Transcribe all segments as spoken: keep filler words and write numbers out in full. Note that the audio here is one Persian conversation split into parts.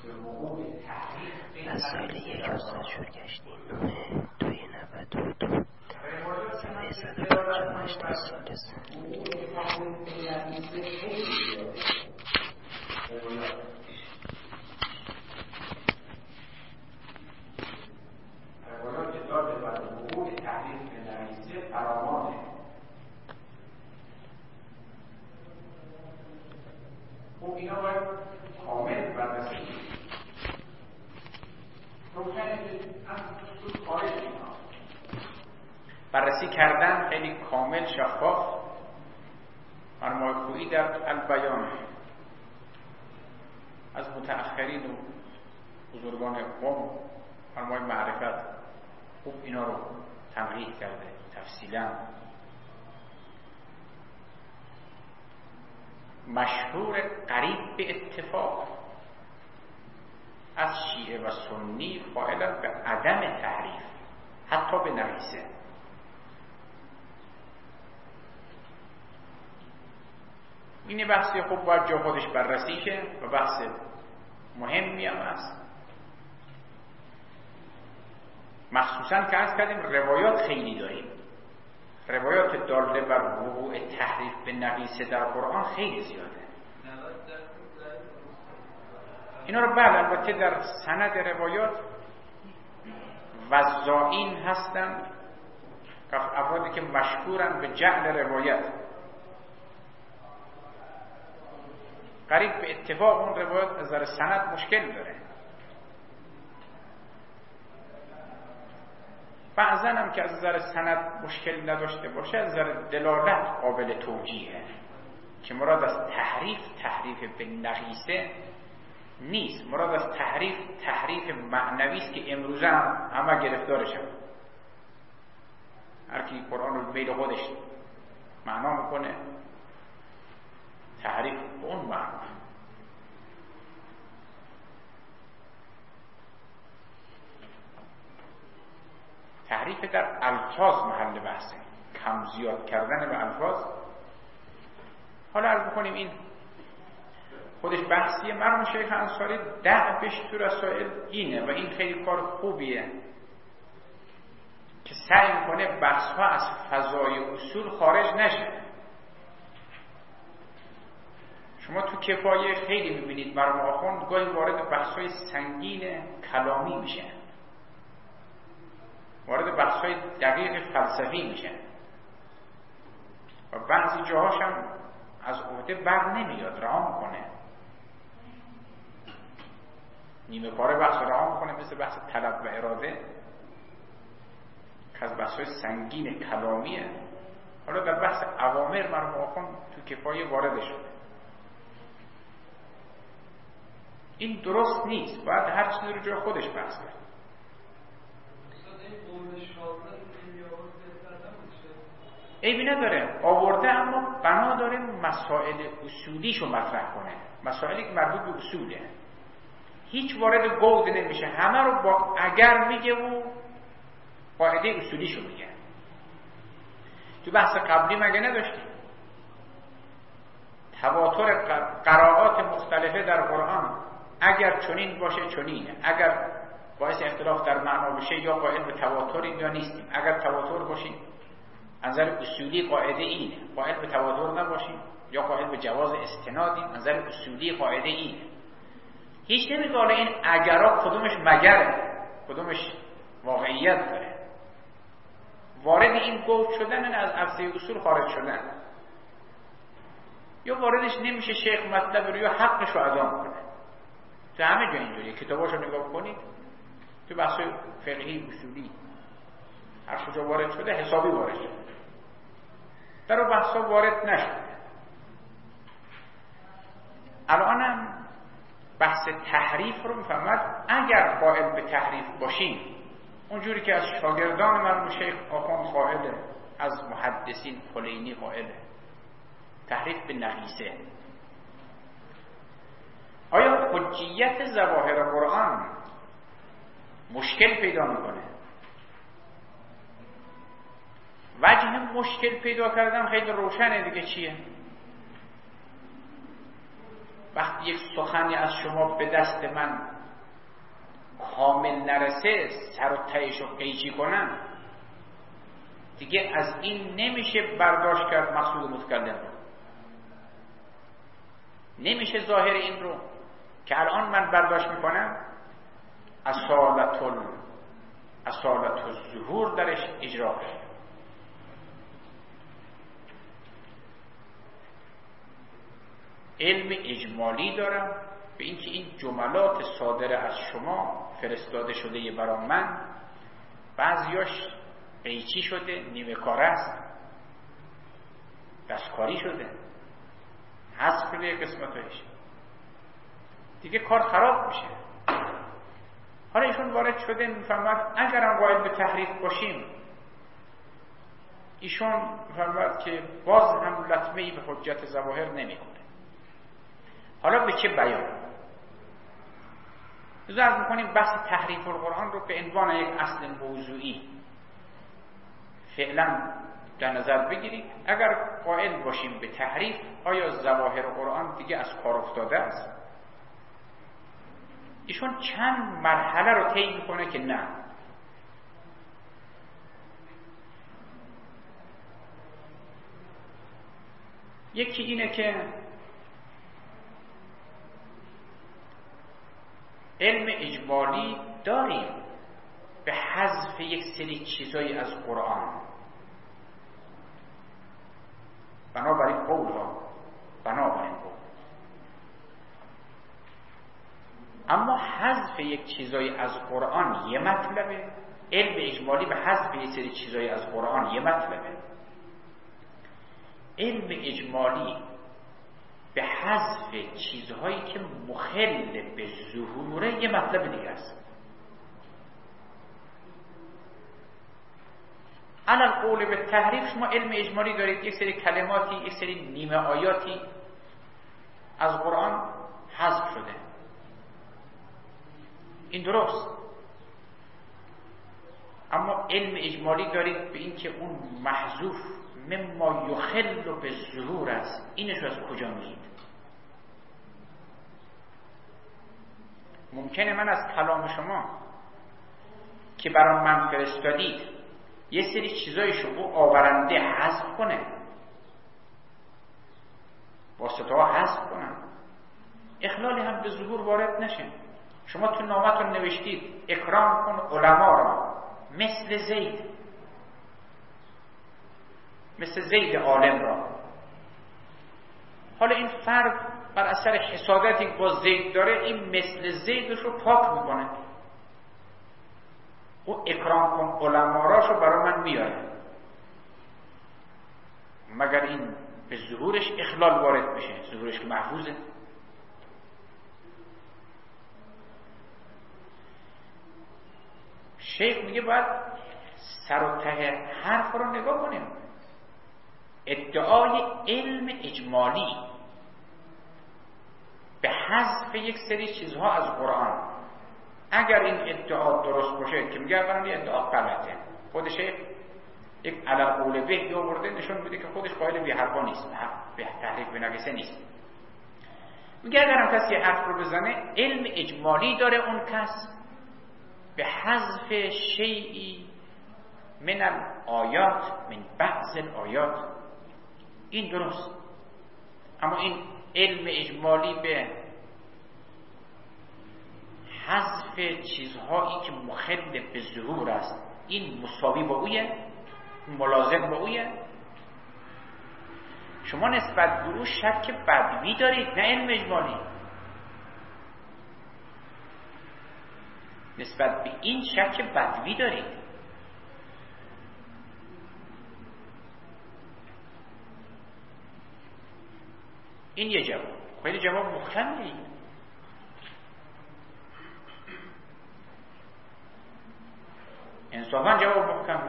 از سال یک استاد گشتیم دوی نود و دو صفحه صد و پنجاه و هشت از سالس. روایات داده بر وقوع تحریف به نویسه فراوانه. خب اینا باید کامل بررسی روشنه که از تو خارج اینا بررسی کردن خیلی کامل شفاف. مرمای خویی در البیان از متأخرین و بزرگان قوم مرمای معرفت خوب اینا رو تنقیح کرده تفصیلا. مشهور قریب به اتفاق از شیعه و سنی قائلند به عدم تحریف حتی به نویسه. این بحثی خوب باید جا خودش بررسی شه و بحث مهمی هم است، مخصوصا که از کردیم روایات خیلی داریم. روایات داله بر وقوع تحریف به نقیصه در قرآن خیلی زیاده. اینا رو بله البته در سند روایات وزائین هستند، افرادی که مشهورن به جعل روایت. قریب به اتفاق اون روایت از نظر سند مشکل داره. بعضا هم که از نظر سند مشکل نداشته باشه از نظر دلالت قابل توجیهه که مراد از تحریف تحریف به نقیصه نیست. مراد از تحریف تحریف معنوی است که امروزه هم همه گرفتارشن. هر کی قرآن رو میل خودش معنا میکنه تحریف به اون معنا. تحریف در الفاظ محل بحثه، کم زیاد کردن به الفاظ. حالا عرض بکنیم این خودش بحثیه. مرحوم شیخ انصاری دعوش تو رسائل اینه و این خیلی کار خوبیه که سعی میکنه بحث ها از فضای اصول خارج نشه. شما تو کفایه خیلی میبینید مرحوم آخوند گاهی وارد بحث های سنگین کلامی میشه، وارد بحث های دقیق فلسفی میشه و بعضی جاهاش هم از عهده بر نمیاد، رها میکنه، نیمه کاره بحث رها میکنه، مثل بحث طلب و اراده که از بحث های سنگین کلامیه. حالا در بحث اوامر مرحوم آخوند تو کفایه وارد شده. این درست نیست، باید هر چیزی رو جای خودش بحث کرد. عیبی نداره آورده، اما بنا داره مسائل اصولیشو مطرح کنه، مسائلی که مربوط به اصوله. هیچ وارد گود نمیشه، همه رو با اگر میگه و قاعده اصولیشو میگه. تو بحث قبلی مگه نداشتیم تواتر قرائات مختلفه در قرآن اگر چنین باشه چنینه، اگر باعث اختلاف در معنا بشه یا قائل به تواتریم یا نیستیم، اگر تواتر باشیم نظر اصولی قاعده اینه، قائل به تواتر نباشیم یا قائل به جواز استنادیم، نظر اصولی قاعده اینه. هیچ نمیگه حالا این اگرها کدومش مگره کدومش واقعیت داره. وارد این گفت شدن از عرصه اصول خارج شدن، یا واردش نمیشه شیخ مطلب رو یا حقش رو ادا کنه. تو همه جا اینجوریه، کتاباشو نگاه کنید تو بحث فقهی اصولی هر کجا وارد شده حسابی وارد شده، در اون بحثا وارد نشده. الانم بحث تحریف رو میفهمد اگر قائل به تحریف باشیم اونجوری که از شاگردان مرحوم شیخ آخوند قائله، از محدثین کلینی قائله، تحریف به نقیصه. آیا حجیت ظواهر قرآن مشکل پیدا میکنه؟ وجه مشکل پیدا کردن خیلی روشنه دیگه. چیه؟ وقتی یک سخنی از شما به دست من کامل نرسه سر و تهش رو قیچی کنم، دیگه از این نمیشه برداشت کرد مقصود متکلم رو، نمیشه ظاهر این رو که الان من برداشت میکنم اصالت اصالت الظهور درش اجرا کرد. علم اجمالی دارم به اینکه این جملات صادره از شما فرستاده شده برای من بعضیاش قیچی شده، نیمه کاره است، دستکاری شده، حذف شده قسمتایش، دیگه کار خراب میشه. حالا ایشون وارد شده میفهمد اگرم قائل به تحریف باشیم، ایشون میفهمد که باز هم لطمه‌ای به حجت ظواهر نمیکنه. حالا به چه بیان؟ ذکر میکنیم بحث تحریف القرآن رو به عنوان یک اصل موضوعی فعلا در نظر بگیرید. اگر قائل باشیم به تحریف، آیا ظواهر قرآن دیگه از کار افتاده است؟ ایشون چند مرحله رو طی میکنه که نه. یکی اینه که علم اجمالی داریم به حذف یک سری چیزایی از قرآن، بنابراین قول ها بنابراین قول، اما حذف یک چیزایی از قرآن یه مطلبه، علم اجمالی به حذف یک سری چیزایی از قرآن یه مطلبه، علم اجمالی به حذف چیزهایی که مخل به ظهوره یه مطلب دیگه است. علی القول به تحریف شما علم اجمالی دارید، یک سری کلماتی، یک سری نیمه آیاتی از قرآن حذف شده، این درست. اما علم اجمالی دارید به این که اون محذوف مما یخل به ظهور است، اینشو از کجا میگید؟ ممکنه من از کلام شما که برام من فرستادید یه سری چیزایشو او آورنده حذف کنه، واسطه ها حذف کنن، اخلالی هم به ظهور وارد نشه. شما تو نامتون نوشتید اکرام کن علما را مثل زید، مثل زید عالم را. حالا این فرد بر اثر حسادتی با زید داره، این مثل زیدش رو پاک میکنه، او اکرام کن علما راشو برای من میاره، مگر این به ظهورش اخلال وارد بشه؟ ظهورش که محفوظه. شیخ میگه باید سر و ته حرف رو نگاه کنیم. ادعای علم اجمالی به حذف یک سری چیزها از قرآن، اگر این ادعا درست باشه که میگه اولا این ادعا غلطه، خودش یک علی القول به آورده نشون میده که خودش قائل به حرفا نیست، به تحریف به نقصه نیست. میگه اگرم کسی حرف رو بزنه علم اجمالی داره اون کس به حذف شیئی من الآیات، من بعض الآیات، این درست. اما این علم اجمالی به حذف چیزهایی که مخل به ظهور است، این مساوی با اویه، ملازم با اویه. شما نسبت به او شک بدوی دارید، نه علم اجمالی. نسبت به این شک بدوی دارید. این یه جواب، خیلی جواب محکمی. انصافا جواب محکمی.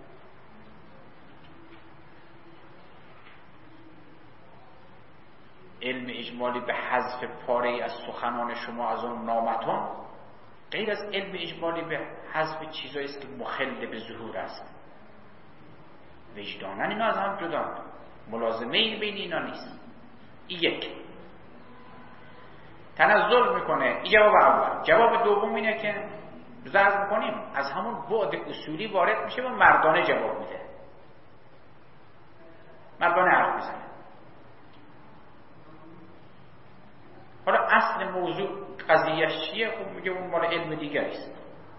علم اجمالی به حذف پاره از سخنان شما از اون نامتون غیر از علم اجمالی به حذف چیزایی است که مخل به ظهور است. وجدانن اینا از هم جدا، ملازمه این بین اینا نیست. این یک. تنزل میکنه. این جواب اول. جواب دوم اینه که زرد میکنیم از همون بعد اصولی وارد میشه و مردانه جواب میده، مردانه حرف میزنه. حالا اصل موضوع قضیهش چیه؟ خب میگه اون مال علم دیگری است.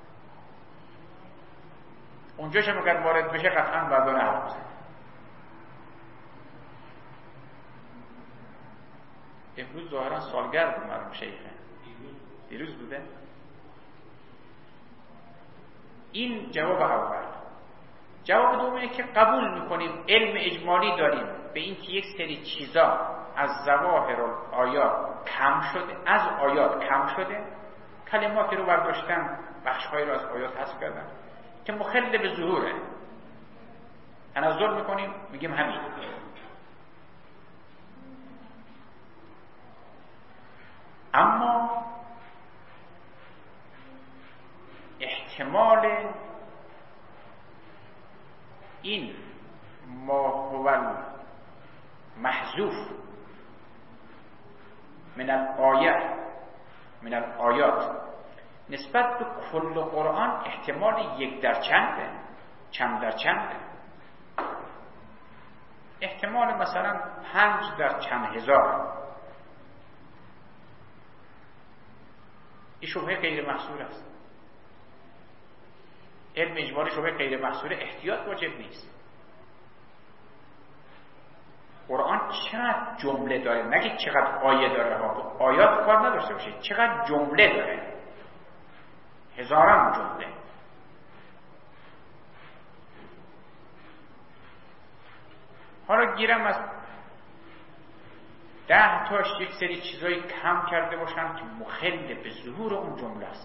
اونجاش هم اگر وارد بشه قطعا مردانه حرف میزنه. امروز ظاهرا سالگرد مرحوم شیخه، دیروز بوده. این جواب اول. جواب دوم اینه که قبول میکنیم علم اجمالی داریم به این که یک سری چیزا از ظواهر آیات کم شده، از آیات کم شده، کلماتی رو برداشتن، بخش‌هایی رو از آیات حذف کردن که مخل به ظهوره. تنظر میکنیم میگیم همین. اما احتمال این ما هو محذوف من الآیه من الآیات نسبت به کل قرآن احتمال یک در چنده، چند در چنده. احتمال مثلا پنج در چند هزار. این شبهه غیر محصور است. علم اجمالی شبهه غیر محصور، احتیاط واجب نیست. قرآن چقدر جمله داره، نگید چقدر آیه داره ها. آیات کار نداشته باشید، چقدر جمله داره، هزاران جمله. حالا گیرم از ده تاش یک سری چیزایی کم کرده باشن که مخل به ظهور اون جمله است.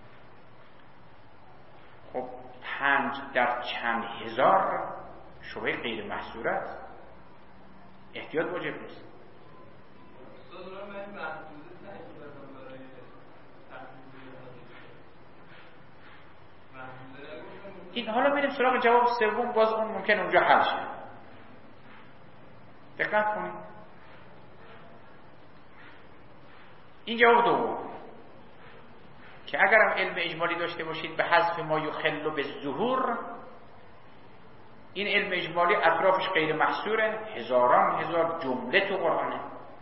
خب پنج در چند هزار شبهه غیر محصور است، احتیاط واجب نیست. این حالا میریم سراغ جواب سوم، باز اون ممکن اونجا حل شه. دقت کنید. این جواب دوم که اگرم علم اجمالی داشته باشید به حذف ما یخل به ظهور، این علم اجمالی اطرافش غیر محصوره، هزاران هزار جمله تو قرآنه.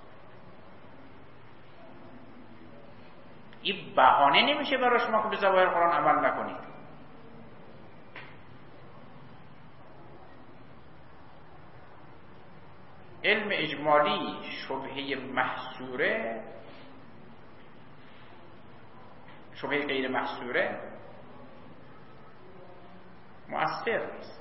این بهانه نمیشه برای شما که به ظواهر قرآن عمل نکنید. علم اجمالی شبهه محصوره، شبهه غیر محصوره مؤثر نیست.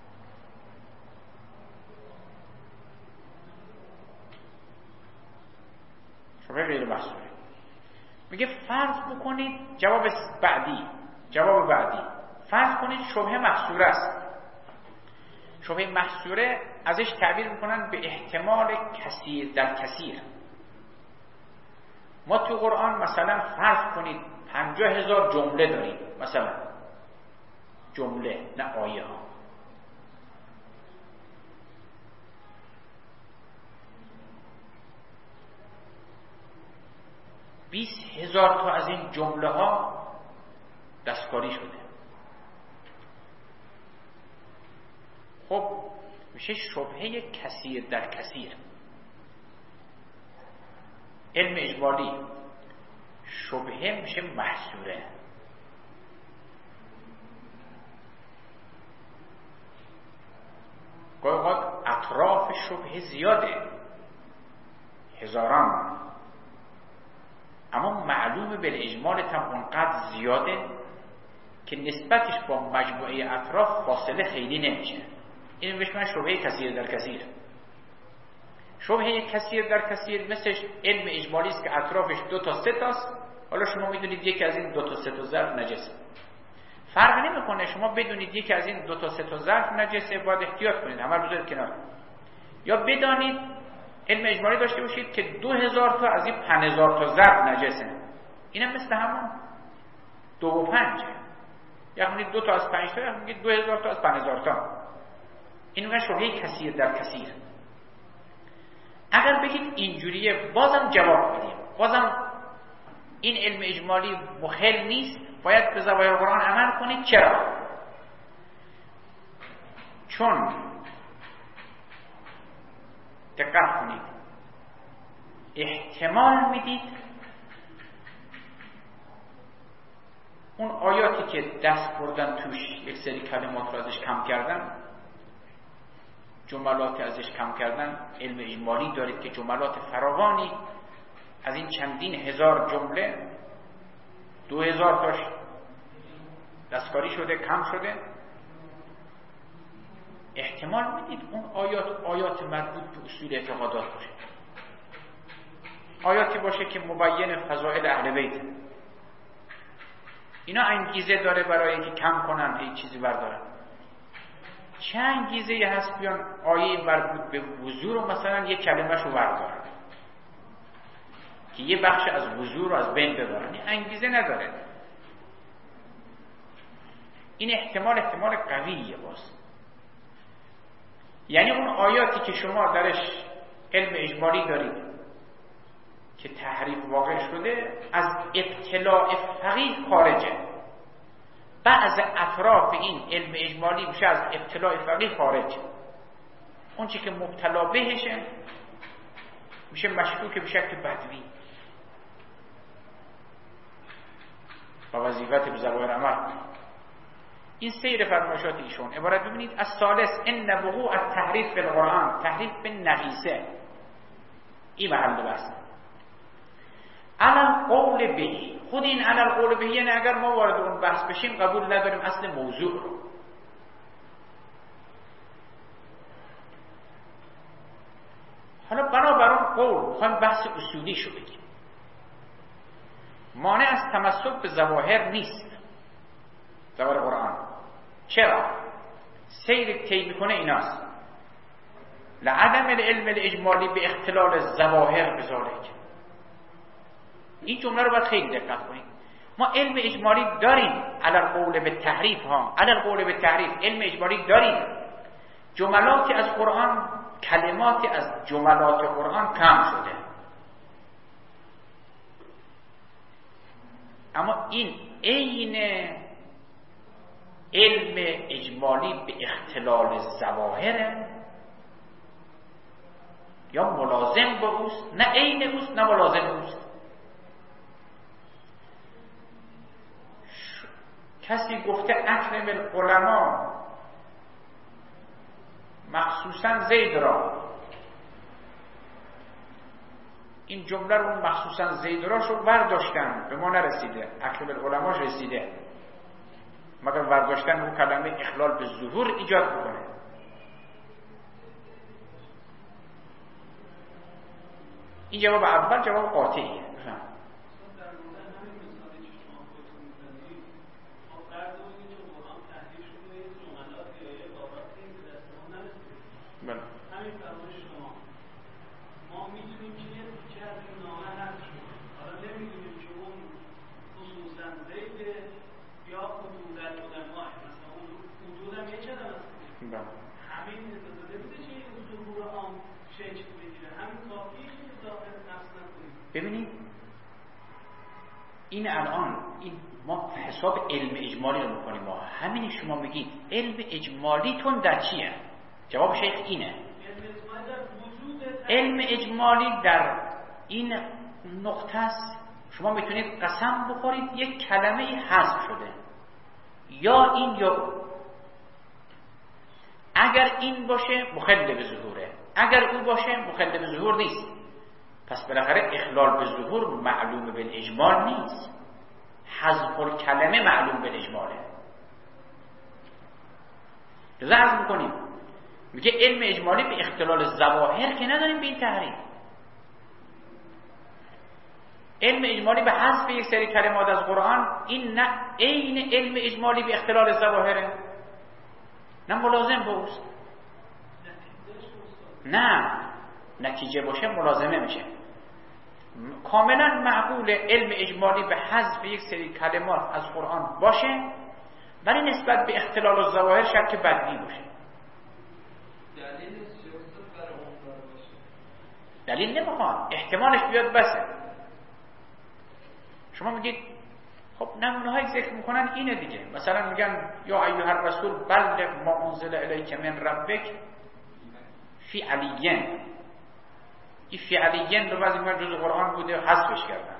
شبهه غیر محصوره. میگه فرض بکنید جواب بعدی، جواب بعدی فرض کنید شبهه محصوره است. شبهه محصوره ازش تعبیر میکنن به احتمال کثیر در کثیر. ما تو قرآن مثلا فرض کنید پنجاه هزار جمله داریم، مثلا جمله نه آیه ها. بیست هزار تا از این جمله ها دستکاری شده. خب میشه شبهه کثیر در کثیر. علم اجمالی شبهه میشه محصوره. گاهی اوقات اطراف شبهه زیاده، هزاران، اما معلومه بالاجمال هم اونقدر زیاده که نسبتش با مجموعه اطراف فاصله خیلی نمیشه. این بهش من شبهه کثیر در کثیر. شبهه کثیر در کثیر مثل علم اجمالی است که اطرافش دو تا سه تاست. حالا شما میدونید یکی از این دو تا سه تا ظرف نجسه. فرق نمیکنه شما بدونید یکی از این دو تا سه تا ظرف نجسه، باید احتیاط کنید، همه رو بذارید کنار. یا بدانید علم اجمالی داشته باشید که دو هزار تا از این پنج هزار تا ظرف نجسه. اینم مثل همون دو و پنج. یعنی دو تا از پنج تا، یعنی دو هزار تا از پنج هزار تا. این میگن شبهه کثیر در کثیر. اگر بگید اینجوریه بازم جواب بدیم، بازم این علم اجمالی مخل نیست، باید به ظواهر قرآن عمل کنید. چرا؟ چون دقت کنید احتمال میدید اون آیاتی که دست بردن توش یک سری کلمات رو ازش کم کردن، جملاتی ازش کم کردن، علم اجمالی دارید که جملات فراوانی از این چندین هزار جمله دو هزار تاش دستکاری شده، کم شده. احتمال میدید اون آیات آیات مربوط به اصول اعتقادات باشه، آیاتی باشه که مبین فضائل اهل بیت. اینا انگیزه داره برای اینکه کم کنن هیچ چیزی بردارن. چه انگیزه هست بیان آیه مربوط به وضو رو مثلا یک کلمه شو بردارن که یه بخش از وضو رو از بین ببرن؟ این انگیزه نداره. این احتمال احتمال قویه. باز یعنی اون آیاتی که شما درش علم اجمالی دارید که تحریف واقع شده، از ابتلاع فقیه خارجه. بعض اطراف این علم اجمالی میشه از ابتلاع فقیه خارج. اون چی که مبتلا بهشه میشه مشکوک به شکل بدوی و وظیفت به ظواهر عمل. این سیر فرمایشات ایشون عبارت ببینید از ثالث ان وقوع التحریف فی القرآن، تحریف به نقیصه، این محل بحث. علل قول بهی، خود این علل قول بهی یعنی اگر ما وارد اون بحث بشیم قبول نداریم اصل موضوع رو. حالا بنابر اون قول میخوایم بحث اصولی شو بگیم. مانع از تمسک به ظواهر نیست، ظواهر قرآن. چرا؟ سیر طی میکنه ایناست: لعدم العلم الاجمالی به اختلال الظواهر بذالک. این جمله رو باید خیلی دقت کنید. ما علم اجمالی داریم علی القول به تحریف ها، علی القول به تحریف علم اجمالی داریم. جملاتی از قرآن، کلماتی از جملات قرآن کم شده، اما این عین علم اجمالی به اختلال ظواهر یا ملازم با اوست، نه عین اوست نه ملازم اوست. کسی گفته اکرم العلماء مخصوصا زید را، این جمله رو مخصوصا زید را شو برداشتن، به ما نرسیده. اکرم العلماء رسیده، مگر برداشتن اون کلمه اخلال به ظهور ایجاد میکنه. این جواب اول جواب قاطعیه. ببینید این الان این ما حساب علم اجمالی رو میکنیم. ما همین شما میگید علم اجمالیتون در چیه؟ جواب شیخ اینه: علم اجمالی در این نقطه است. شما میتونید قسم بخورید یک کلمه حذف شده، یا این یا اون. اگر این باشه مخل به ظهوره، اگر او باشه مخل به ظهور نیست. پس بالاخره اخلال به ظهور معلوم بالاجمال نیست، حذف الکلمه معلوم بالاجماله. لذا عرض میکنیم میگه علم اجمالی به اختلال ظواهر که نداریم به این تحریف. علم اجمالی به حذف یک سری کلمات از قرآن، این نه عین علم اجمالی به اختلال ظواهره، نه ملازم با اوست. نه نتیجه باشه ملازمه میشه. کاملا معقول علم اجمالی به حذف یک سری کلمات از قرآن باشه، ولی نسبت به اختلال الظواهر شک بدی باشه. دلیل نمیخواد، احتمالش بیاد بسه. شما میگید خب نمونه های ذکر میکنن اینه دیگه، مثلا میگن یا ایها الرسول بلغ ما انزل الیک من ربک فی علیین. این فی علیین رو بعضی میگن جزء قرآن بوده حذفش کردن.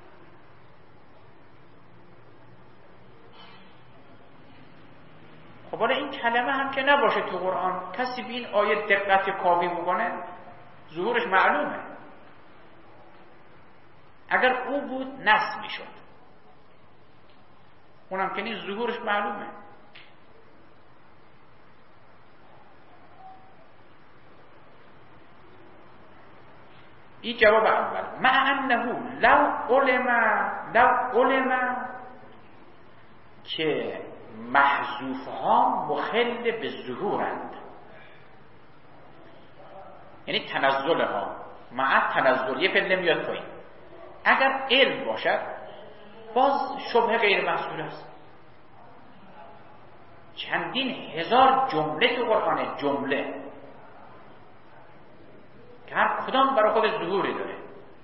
خب حالا این کلمه هم که نباشه تو قرآن، کسی به این آیه دقت کافی بکنه ظهورش معلومه. اگر او بود نصب میشد، اونم که نیست ظهورش معلومه. این جواب اول. مع انه لو علم لو علم که محذوف ها مخل به ظهورند، یعنی تنزل ها مع تنزل یه پله میاد پایین. اگر علم باشد باز شبه غیر محصول است. چندین هزار جمله تو قرآن، جمله که هر کدام برای خود ظهوری داره.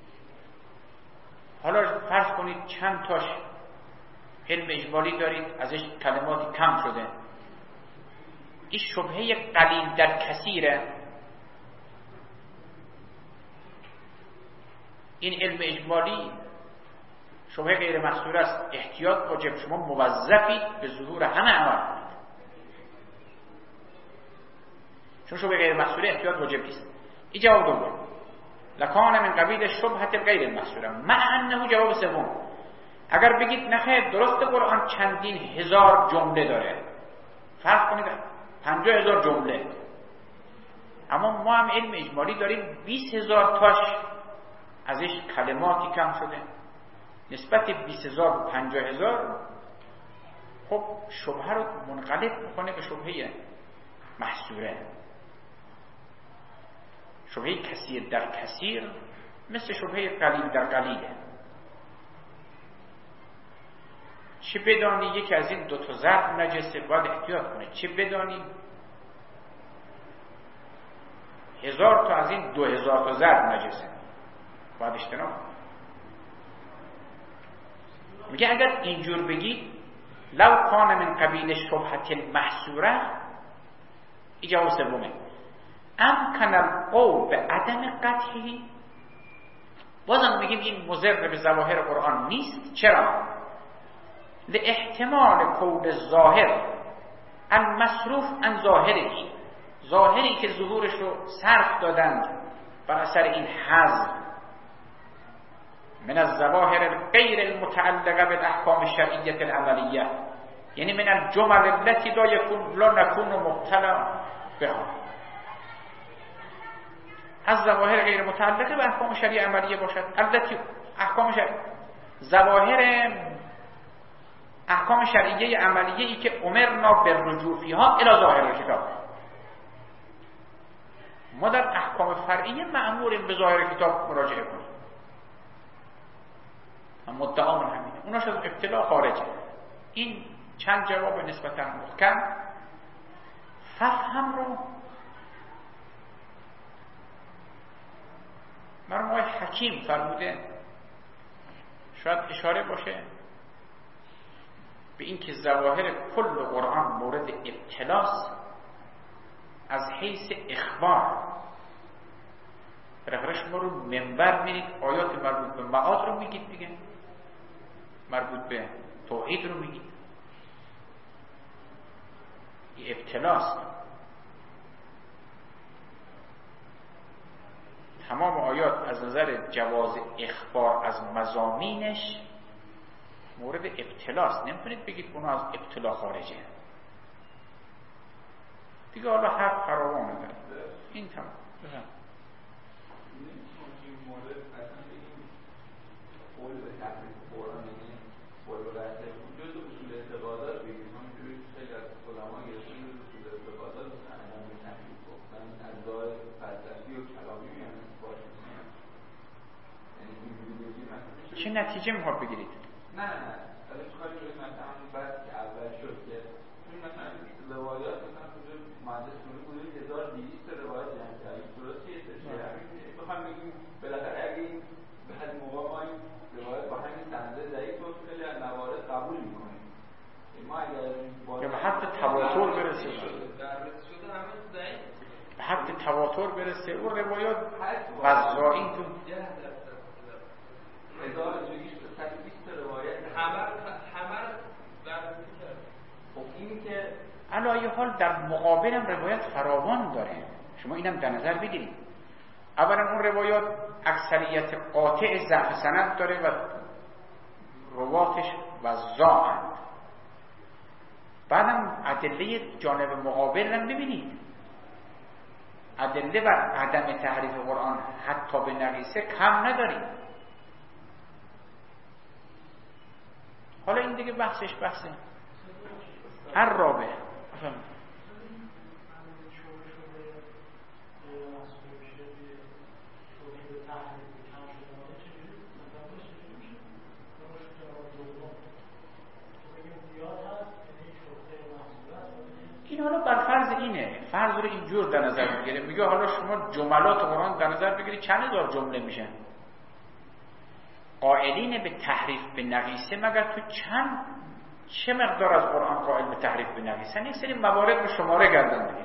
حالا فرض کنید چند تاش علم اجمالی دارید، ازش کلماتی کم شده، این شبهه قلیل در کثیره. این علم اجمالی شبهه غیر محصور است، احتیاط واجب. شما موظفید به ظهور همه عمل کنید، چون شبهه غیر محصوره احتیاط واجب نیست. این جواب دوم. لکان من قبیل شبهه غیر محصوره. مع انه جواب سوم. اگر بگید نخیر درست قرآن چندین هزار جمله داره، فرض کنید پنجاه هزار جمله، اما ما هم علم اجمالی داریم بیست هزار تاش ازش کلماتی کم شده، نسبت بیست هزار و پنجاه هزار، خب شبهه رو منقلب میکنه به شبهه محصوره. شبهه کثیر در کثیر مثل شبهه قلیل در قلیله. چه بدانی یکی از این دو تا ظرف نجسه باید احتیاط کنه، چه بدانی هزار تا از این دو هزار تا ظرف نجسه باید اجتناب کنه. میگه اگر اینجور بگید لو کان من قبیل شبهت المحصوره، این جواب سومه. امکن القول به عدم قطعی، بازم میگیم این مضر به ظواهر قرآن نیست. چرا؟ لاحتمال کون ظاهر المصروف عن ظاهری، ظاهری که ظهورش رو صرف دادند بر اثر این حذف من الظواهر غیر المتعلقه بالاحکام الشرعیه العملیه، یعنی من الجمل التي لا يكون لا نكون مبتلا بها، از ظواهر غیر متعلقه به احکام شرعیه عملیه باشد. البته احکام شرعیه، ظواهر احکام شرعیه عملیه ای که امرنا بالرجوع فیها الی ظاهر کتاب. ما در احکام فرعیه مأموریم به ظاهر کتاب مراجعه کنیم، اما مدعامون همینه، اوناش از ابتلا خارجه. این چند جواب نسبتا محکم. فهم رو مرحوم آقای حکیم فرموده، شاید اشاره باشه به این که ظواهر کل قرآن مورد ابتلاست از حیث اخبار. بالاخره شما رو منبر میرید آیات مربوط به معاد رو میگید دیگه، مربوط به توحید رو میگید، این ابتلاست. تمام آیات از نظر جواز اخبار از مضامینش مورد ابتلاست، نمیتونید بگید اونو از ابتلا خارجه دیگه. حالا حق فراوانه داره این تمام. بفهم این مورد اصلا بگیم قول به تحریف قرآن، یعنی قول به رسل جز اصول اعتقادات بگیم، همونجوری خیلی از علما گرفتن جز اصول اعتقادات مثلا عدم به تحریف گفتن از راه فلسفی و کلامی میان باشه، یعنی اینجوری بگیم چه نتیجه میخواد بگیرید؟ نه نه حالا کاری که مثلا همون بعد که اول شد که چون مثلا روایات مثلا کجا مهندس نوری بوده هزار و دویست روایت جمع کردیم، درسته یه سرشه بخوام بگیم بالاخره اگه این به حد موقع ما این روایت با همین سنده ضعیف رو خیلی از موارد قبول میکنیم. ما اگر یا حتی تواتر برسه به حد تواتر برسه اون روایات وضعی تو هزار و بیست روایت همه همه بررسی کرد. خب این که علایه حال در مقابل هم روایت فراوان داره، شما اینم در نظر بگیرید. اولا اون روایات اکثریت قاطع ضعف سند داره و رواتش وضاعند. بعدم ادله جانب مقابل هم ببینید، ادله بر عدم تحریف قرآن حتی به نقیصه کم نداریم. حالا این دیگه بحثش بحثه هر رابع فهم. این حالا بر فرض اینه، فرض رو اینجور در نظر بگیره، میگه حالا شما جملات قرآن در نظر بگیرید چند هزار جمله میشن. قائلین به تحریف به نقیصه مگر تو چند چه مقدار از قرآن قائل به تحریف به نقیصه؟ یک سری موارد رو شماره کردن دیگه،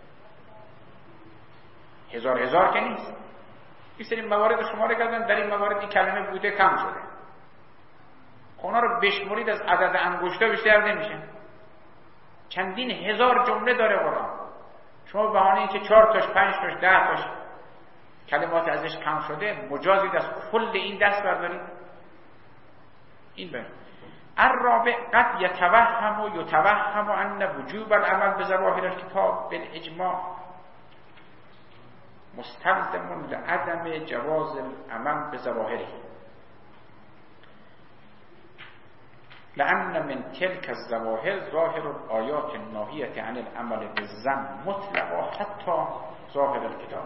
هزار هزار که نیست، یک سری موارد رو شماره کردن، در این موارد این کلمه بوده کم شده. اونا رو بشمرید از عدد انگشتا بیشتر نمیشه. چندین هزار جمله داره قرآن، شما به بهانه اینکه چهار تاش پنج تاش ده تاش کلمات ازش کم شده مجازید از کل این دست بردارید. این بر الرابع قد یتوهم و یتوهم ان وجوب العمل بظواهر الکتاب بالاجماع مستلزم لعدم جواز العمل بظواهره، لأن من تلك الظواهر ظاهر الآيات الناهية عن العمل بالظن مطلقا حتى ظاهر الكتاب.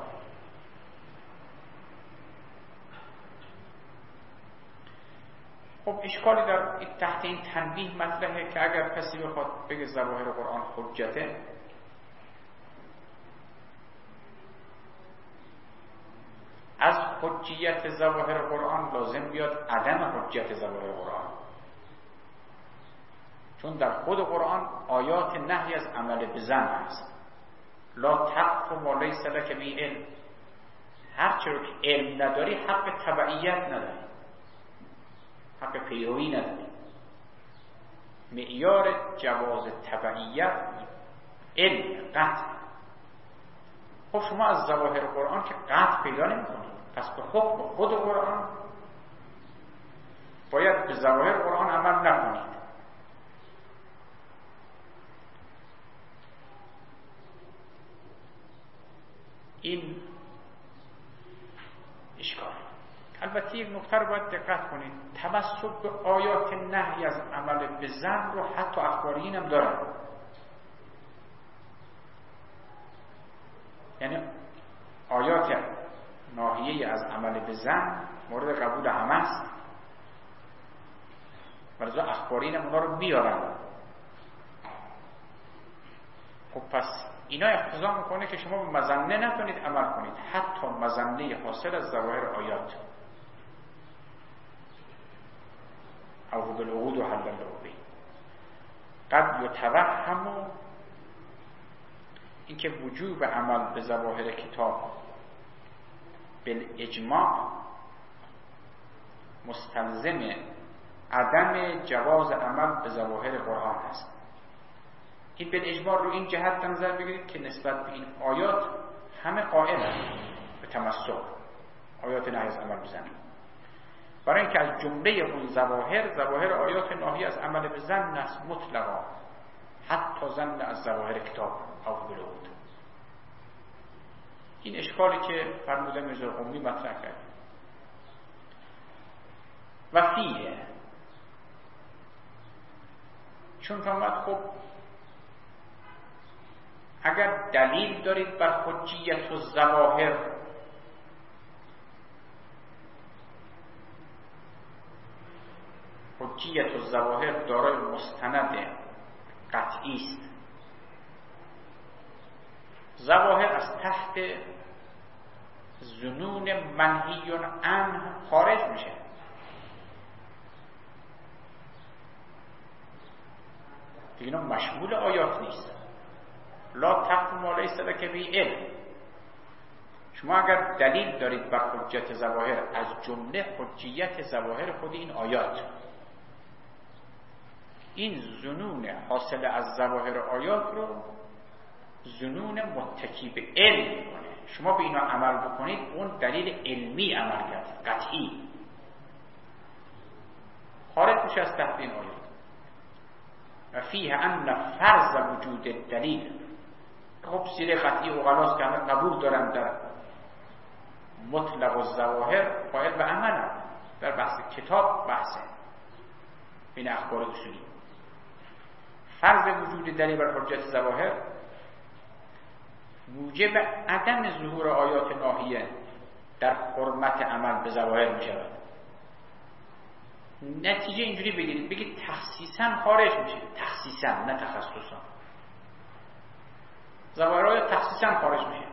خب اشکالی در تحت این تنبیه مطرحه که اگر کسی بخواد بگه ظواهر قرآن حجته، از حجیت ظواهر قرآن لازم بیاد عدم حجیت ظواهر قرآن، چون در خود قرآن آیات نهی از عمل به ظن هست. لا تقف ما لیس لک به علم، هر چرا که علم نداری حق تبعیت نداری، حق پیروی نداری. معیار جواز تبعیت علم قطع. خب شما از ظواهر قرآن که قطع پیدا نمی کنید، پس به حکم خود قرآن باید به ظواهر قرآن عمل نکنید. این اشکال. البته یک نکته رو باید دقت کنید، تمسک به آیات نهی از عمل به ظن رو حتی اخباریین هم دارن. یعنی آیات ناهیه از عمل به ظن مورد قبول همه است، ولذا اخباریین هم اونا رو بیارن. خب پس اینا اقتضا میکنه که شما به مظنه نتونید عمل کنید، حتی مظنه حاصل از ظواهر آیات. او بالعقود و حل العقود قد یتوهم، اینکه وجوب عمل به ظواهر کتاب بالاجماع مستلزم عدم جواز عمل به ظواهر قرآن است. این بالاجماع رو این جهت در نظر بگیرید که نسبت به این آیات همه قائلند به تمسک آیات نهی از عمل به ظن، برای اینکه از جمله اون ظواهر ظواهر آیات ناهی از عمل به ظن است مطلقا، حتی ظن از ظواهر کتاب او بالعقود. این اشکالی که فرموده میرزا قمی مطرح کرد. و فیه، چون فرمود خب اگر دلیل دارید بر حجیت و ظواهر، حجیت و ظواهر دارای مستند قطعی است. ظواهر از تحت ظنون منهی عنه خارج میشه. اینا مشمول آیات نیست. لا تقف ما لیس لک به علم. شما اگر دلیل دارید بر حجت ظواهر، از جمله حجیت ظواهر خود این آیات، این ظنون حاصل از ظواهر آیات رو ظنون متکی به علم میکنه. شما به اینا عمل بکنید، اون دلیل علمی عمل کرد، قطعی خارج میشه از تحت این آیات. و فیه ان فرض وجود دلیل، خب زیر قطعی اوغلاست که همه قبول دارن در مطلق و ظواهر قائل به عمل. در بحث کتاب بحثه بین اخبار اصولی، فرض وجود دلیل بر حجت ظواهر موجب عدم ظهور آیات ناهیه در حرمت عمل به ظواهر می شود. نتیجه اینجوری بگیرید، بگید تخصیصا خارج میشه، تخصیصا نه تخصصا. ظواهر آیات تخصیصا خارج میشه.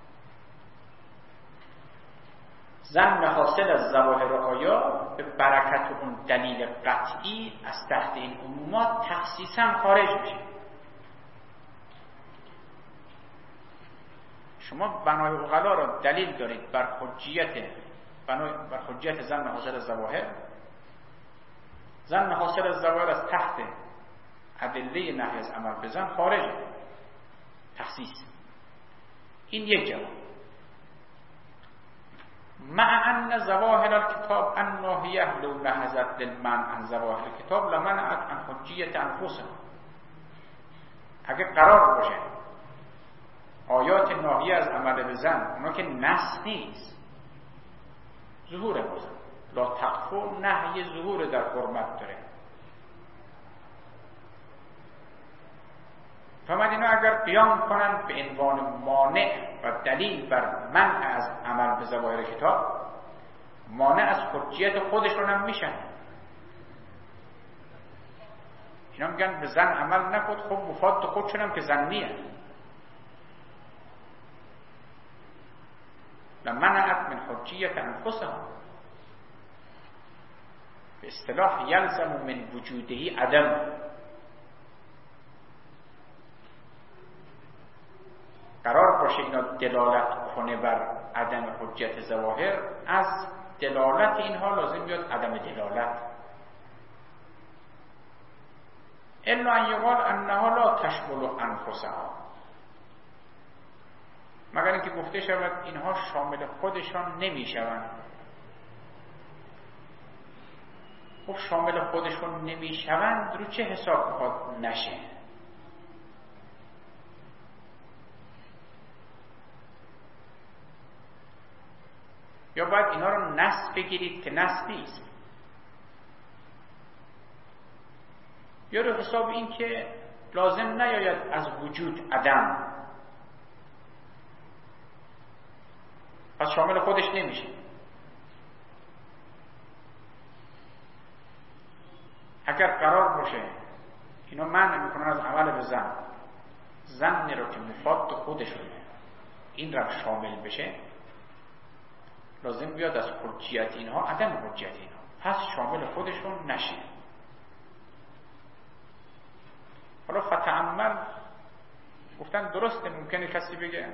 ظن حاصل از ظواهر آیات به برکت اون دلیل قطعی از تحت این عمومات تخصیصا خارج میشه. شما بنای عقلا را دلیل دارید بر حجیت بنای بر حجیت ظن حاصل از ظواهر. ظن حاصل از ظواهر از تحت ادله نهی از عمل به ظن خارج، تخصیص. این یک جواب. مع ان ظواهر الكتاب الناهیه لو نهضت للمنع عن ظواهر الكتاب لمنعت عن حجیت انفسها. اگه قرار باشه آیات ناهیه از عمل به ظن، اونا که نص نیست، ظهور بزن، لا تقفو نهی ظهور در حرمت داره. فرمود اینا اگر قیام کنن به عنوان مانع و دلیل بر منع از عمل به ظواهر کتاب، مانع از حجیت خودشون هم میشن. اینا میگن به ظن عمل نکن، خب مفاد خودشون هم که ظنیه. لمنعت من حجیت انفسها. به اصطلاح یلزم من وجودهی عدم. قرار باشه اینا دلالت کنه بر عدم حجت ظواهر، از دلالت اینها لازم بیاد عدم دلالت. الا ان یقال انها لا تشمل انفسها، مگر اینکه گفته شود اینها شامل خودشان نمیشوند. خب شامل خودشون نمیشوند رو چه حساب میخواد نشه؟ یا باید اینا رو نص بگیرید که نص نیست، یا رو حساب این که لازم نیاید از وجود عدم، پس شامل خودش نمیشه. اگر قرار باشه اینا منع میکنن از عمل به ظن، ظنی رو که مفاد خودشونه این رو شامل بشه، لازم بیاد از حجیت اینها عدم حجیت اینها، پس شامل خودشون نشه. حالا فتأمل گفتن درسته، ممکنه کسی بگه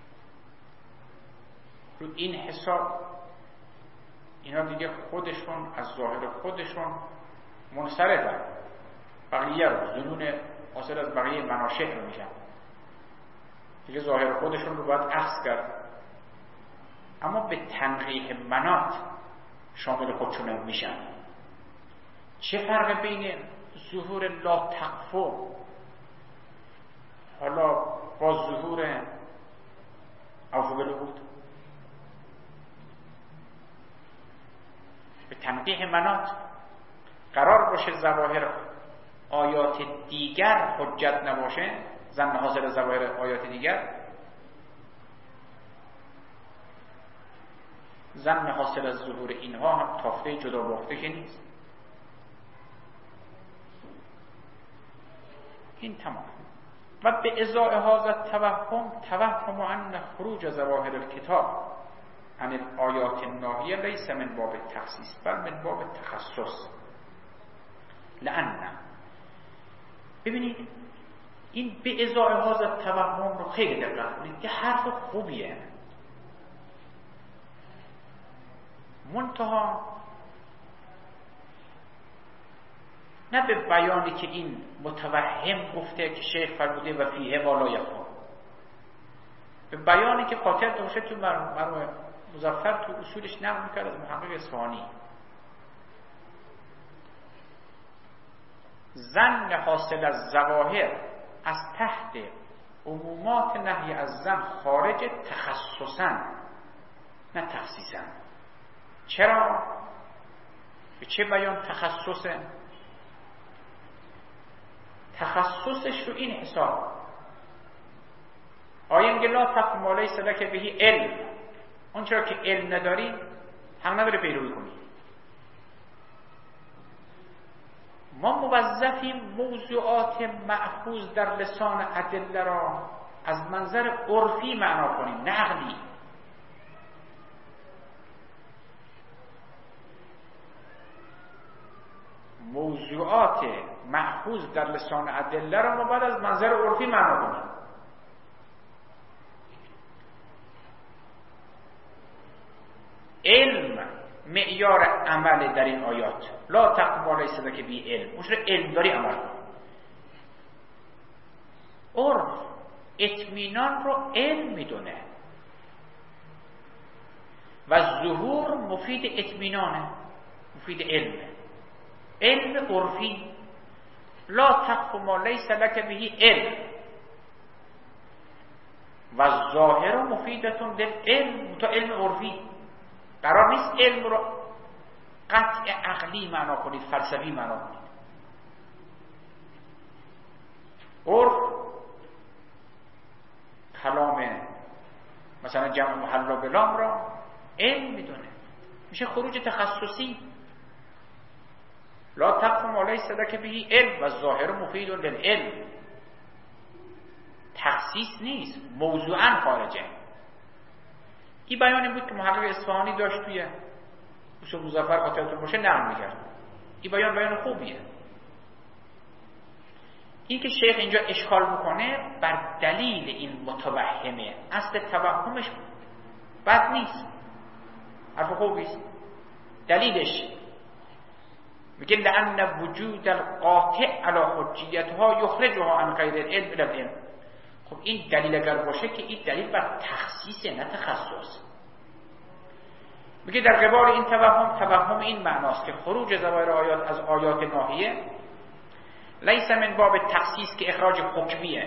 رو این حساب اینا دیگه خودشون از ظاهر خودشون منصرفن، بقیه رو ظنون حاصل از بقیه مناشع رو میشن، دیگه ظاهر خودشون رو باید اخذ کرد. اما به تنقیح منات شامل خودشون میشن. چه فرق بین ظهور لا تقفو حالا با ظهور اوفو بالعهود؟ به تنقیح منات قرار باشه ظواهر آیات دیگر حجت نباشه، ظن حاصل ظواهر آیات دیگر، ظن حاصل از ظهور اینها هم تافته جدا باخته که نیست. این تمام. و به ازای هذا توهم توهم ان خروج ظواهر الكتاب عن الآیات الناهیه لیس من باب تخصیص بل من باب تخصص، لأن ببینید این به ازای هازا توهم رو خیلی دقت کنید، یه حرف خوبیه، منتها نه به بیانی که این متوهم گفته که شیخ فرموده و فیه ما لا یخفا، به بیانی که قاطع داشته تو مرحوم مظفر تو اصولش نقل میکرد از محقق اصفهانی. ظن حاصل از ظواهر از تحت عمومات نهی از زن خارج تخصصاً نه تخصیصاً. چرا؟ به چه بیان تخصصه؟ تخصصش رو این حساب آیا میگه لا تقف ما لیس لک به علم، اون چرا که علم نداری هم نداره پیروی کنی. ما موظفیم موضوعات مأخوذ در لسان ادله را از منظر عرفی معنا کنیم، نقلی. موضوعات مأخوذ در لسان ادله را ما باید از منظر عرفی معنا کنیم. علم معیار عمل در این آیات، لا تقف ما لیس لک به علم، اون چرا علم داری عمل کن. عرف اطمینان رو علم میدونه و ظهور مفید اطمینانه، مفید علمه. علم عرفی لا تقف ما لیس لک به علم و ظاهر مفیدتون در علم، تا علم عرفی. قرار نیست علم رو قطع عقلی معنا کنید، فلسفی معنا کنید. عرف کلام مثلا جمع محلا بلام را علم میدونه، میشه خروج تخصصی. لا تقف ما لیس لک به علم و ظاهر مفید للعلم، تخصیص نیست، موضوعا خارجه. این بیانی بود که محقق اصفهانی داشت توی اصول مظفر قاطعتون باشه نقل میکرد. این بیان بیان خوبیه. این که شیخ اینجا اشکال میکنه بر دلیل این متوهمه، اصل توهمش بد نیست، حرف خوبیست. دلیلش میگه لأن وجود القاطع علی حجیتها یخرجها عن غیر العلم الی العلم. خب این دلیل اگر باشه که این دلیل بر تخصیصه نه تخصص. میگه در قبال این توهم، توهم این معناست که خروج ظواهر آیات از آیات ناهیه لیس من باب تخصیص که اخراج حکمیه،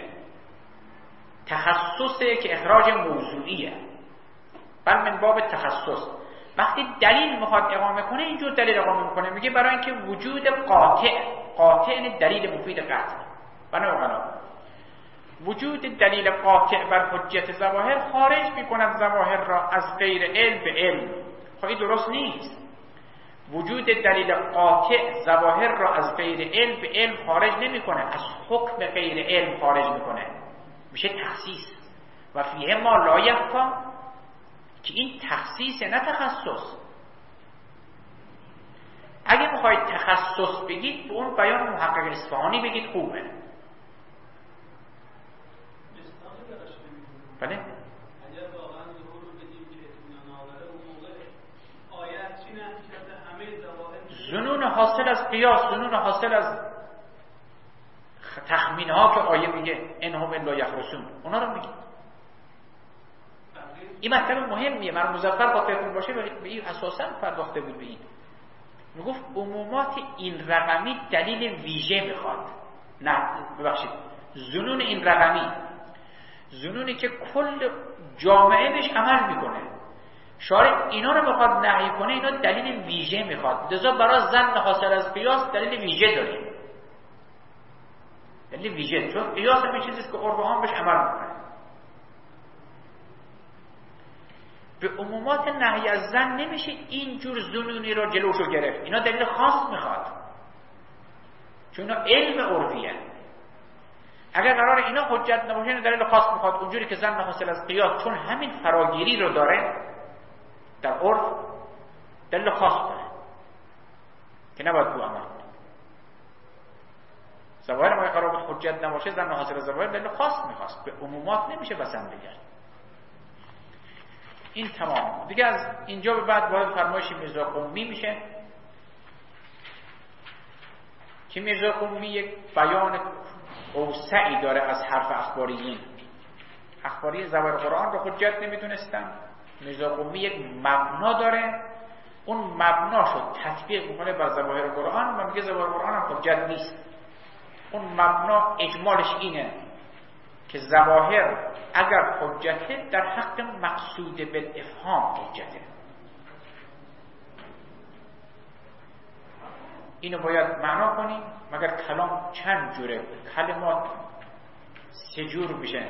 تخصصه که اخراج موضوعیه، بل من باب تخصص. وقتی دلیل میخواد اقامه کنه اینجور دلیل اقامه میکنه، میگه برای اینکه وجود قاطع، قاطع این دلیل مفید قطع، بنابراین وجود دلیل قاطع بر حجیت ظواهر خارج میکند ظواهر را از غیر علم به علم. خب این درست نیست. وجود دلیل قاطع ظواهر را از غیر علم به علم خارج نمیکنه، از حکم غیر علم خارج میکنه، میشه تخصیص. و فیه ما لا یخفا که این تخصیص نه تخصص. اگه میخواید تخصص بگید به اون بیان محقق اصفهانی بگید خوبه. بله؟ اگر واقعا ظهور رو بدیم که اطمینان آوره اون موقع آیت چی نتیجه همه ظواهر ظنون حاصل از قیاس، ظنون حاصل از تخمین ها که آیه میگه انهم الا یخرسون، اونا رو میگه. این مطلب مهمیه. من مظفر قاطعتون باشه به این اساسا پرداخته بود. به این میگفت عمومات این رقمی دلیل ویژه میخواد. نه ببخشید، ظنون این رقمی، ظنونی که کل جامعه بهش عمل میکنه، شارع اینا رو بخواد نهی کنه اینا دلیل ویژه میخواد. لذا برای ظن حاصل از قیاس دلیل ویژه داریم، دلیل ویژه، چون قیاس هم چیزیست که عرف عام بهش عمل میکنه. به عمومات نهی از ظن نمیشه اینجور ظنونی رو جلوشو گرفت. اینا دلیل خاص میخواد، چون اینا علم عرفیه. اگر قرار اینا حجت نباشه اینا دلیل خاص میخواد، اونجوری که ظن حاصل از قیاس چون همین فراگیری رو داره در عرف دلیل خاص داره که نباید تو عمل کنه. ظواهر ما قرار بود حجت نباشه، زن حاصل ظواهر دلیل خاص میخواست، به عمومات نمیشه بسنده کرد. این تمام. دیگه از اینجا به بعد وارد فرمایش میرزا قمی میشه که میرزا قمی یک بیان اوسعی داره از حرف اخباریین. اخباری ظواهر قرآن رو حجت نمیدونستن، میرزا قمی یک مبنا داره، اون مبناشو تطبیق میکنه بر ظواهر قرآن و میگه ظواهر قرآن هم حجت نیست. اون مبنا اجمالش اینه که ظواهر اگر حجته در حق مقصود بالافهام حجته. اینو باید معنا کنیم، مگر کلام چند جوره، کلمات سه جور میشه،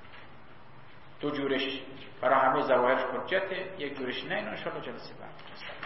دو جورش برای همه ظواهر حجته، یک جورش نه. اینو ان شاء الله جلسه بعد